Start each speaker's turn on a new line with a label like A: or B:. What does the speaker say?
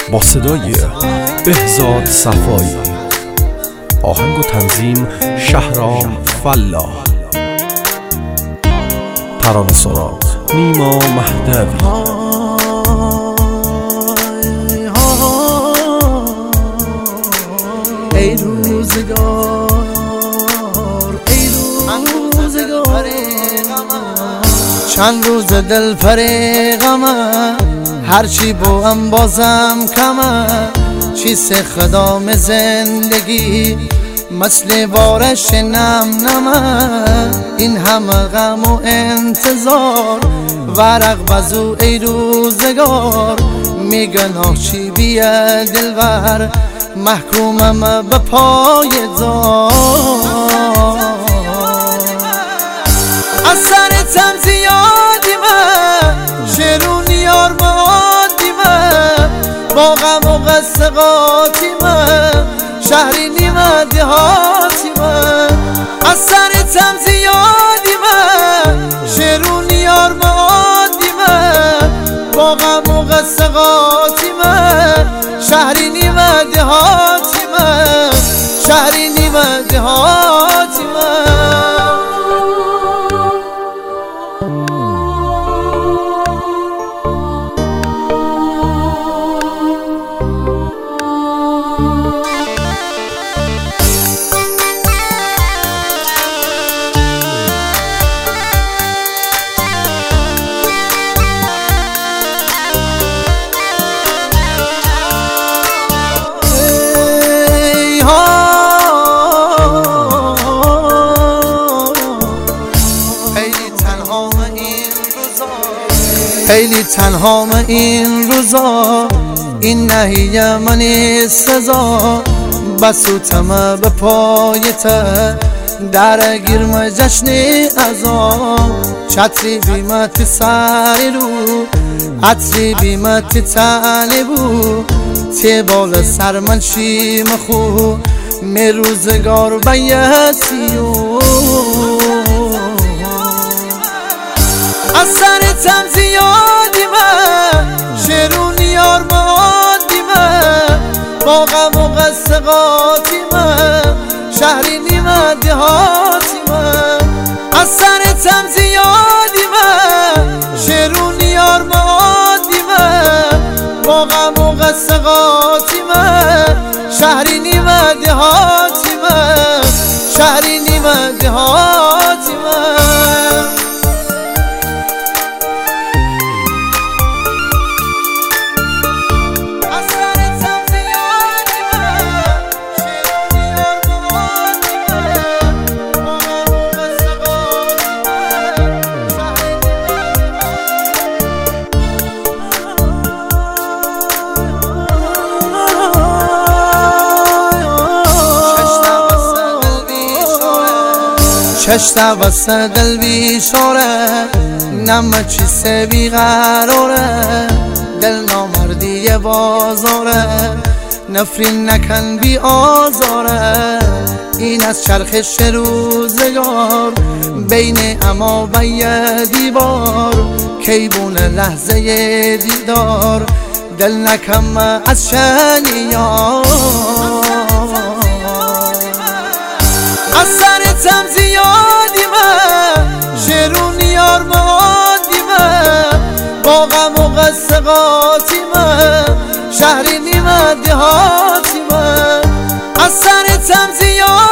A: با صدای بهزاد صفایی، آهنگ و تنظیم شهرام فلاح، ترانه سرا نیما مهدوی.
B: ای روزگار ای روزگار چند روز دل فریقم، هرچی بوام بازم کمه، چیز خدام زندگی مثل بارش نم نمه، این همه غم و انتظار ورق بزو ای روزگار، میگن چی بیه دلبر محکومم به پای دار، از سرتم زیادی من شیرون یار مادی من، با غم و قصه قاطی من شهری نیمه دهاتی من، از سرتم زیادی من شیرون یار مادی من، با غم و قصه قاطی من شهری نیمه دهاتی من، شهری نیمه دهاتی من. خیلی تنهام این روزا، این نهیه من سزا، بسوتم به پایته درگیرم جشن ازا، چتری بیمت سری رو عطری بیمت تنی بو، تی بال سر من شیم خو می روزگار بیتیو، از سرتم زیادی من شیرون یار مادی من، با غم و قصه قاطی من شهری نیمه دهاتی من، از سرتم زیادی من شیرون یار مادی من، با غم و قصه قاطی من شهری نیمه دهاتی من، شهری نیمه دهاتی من. چشت وسط دل بیشاره، نم چیسه بیقراره، دل نامردی بازاره، نفرین نکن بی آزاره، این از چرخش روزگار بین اما و یه دیوار، کیبون لحظه دیدار دل نکم از شنیار، از سرتم زیادی من شیرون یار مادی من، با غم و قصه قاطی من شهری نیمه دهاتی من، از سرتم زیادی